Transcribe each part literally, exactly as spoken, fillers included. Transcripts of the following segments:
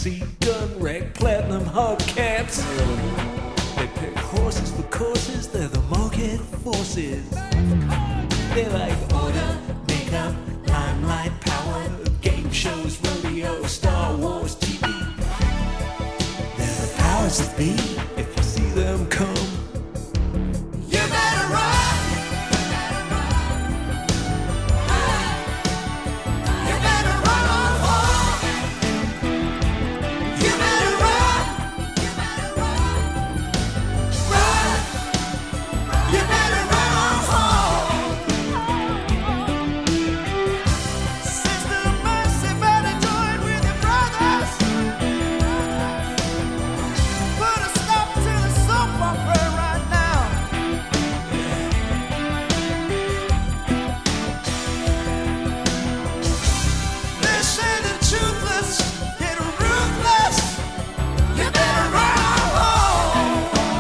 backseat gun rack, platinum hubcaps. They pick horses for courses, they're the market forces. They like order, makeup, limelight, power, game shows, rodeo, Star Wars, T V. They're the powers that be. If you see them come, you better run. You better run on home. You better run. You better run. Run. You better run on home. Sister Mercy, better join with your brothers. Put a stop to the soap opera right now. They say the toothless get ruthless. You better run home.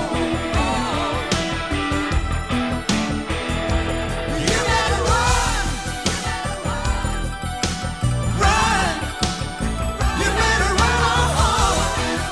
You better run. Run. You better run home.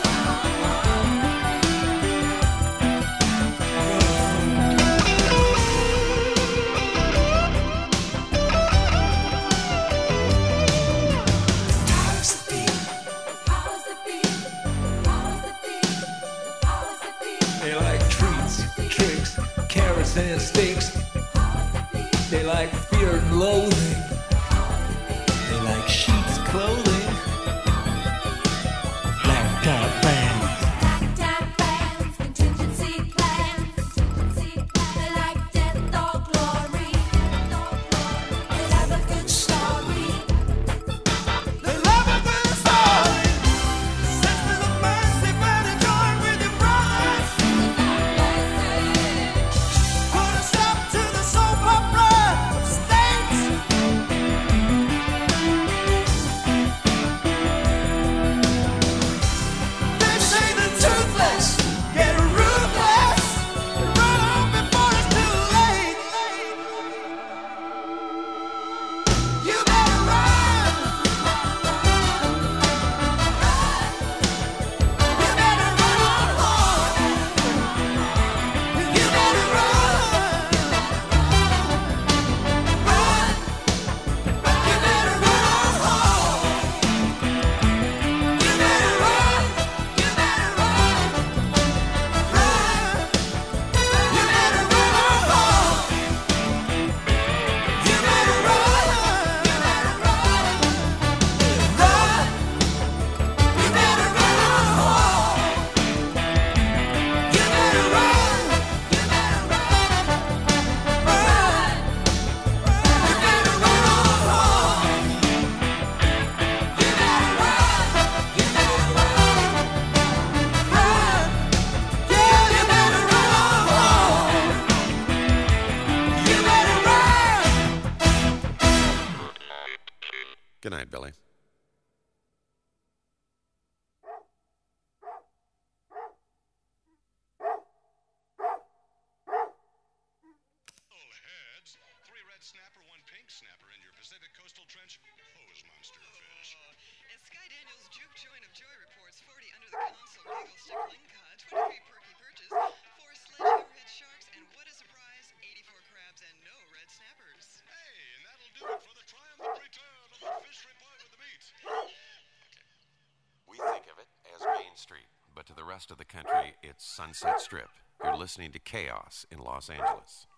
Powers that be. Powers that be, powers that be, powers that be, They like treats, tricks, carrots and sticks. powers that be, They like fear and loathing. They like sheets, clothing. Black top bands. black tie bands, contingency plans, contingency plans. They like death or glory, death or glory. They love a good story. They love a good story. Sisters of Mercy, better join with your brothers. Put a stop to the soap opera of states. They say the toothless get ruthless. Run on before it's too late. You better run. You better run on home. You better run. Run. You better run on home. You better run. You better run. Run. You better run on home. You better run. You better run. Run. You better run on home. You better run. You better run. Run. You better run on home. You better run. You better run. Run. Yeah, you better run on home. You better run. Good night, Billy. All heads. Three red snapper, one pink snapper in your Pacific Coastal Trench hose monster fish. And Sky Daniels' Juke Joint of Joy reports forty under the console giggle stick lingcod, twenty-three perky perches, four sledge hammerhead sharks, and what a surprise, eighty-four crabs and no red snappers. Hey, and that'll do it for the triumphant return of the fishery pie with the meat. We think of it as Main Street, but to the rest of the country, it's Sunset Strip. You're listening to Chaos in Los Angeles.